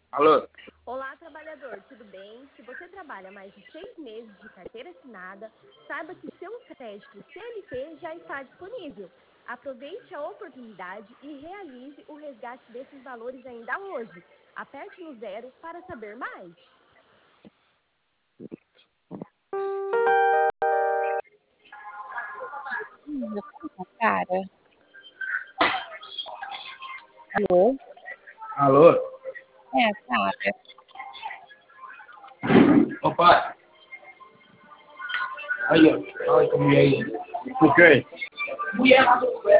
Alô? Olá, trabalhador, tudo bem? Se você trabalha mais de 6 meses de carteira assinada, saiba que seu crédito CLT já está disponível. Aproveite a oportunidade e realize o resgate desses valores ainda hoje. Aperte no zero para saber mais. Eu tô com cara. Alô? Alô? É, cara. Opa! Aí, ó. Fala com a mulher aí. Por quê? Mulher lá do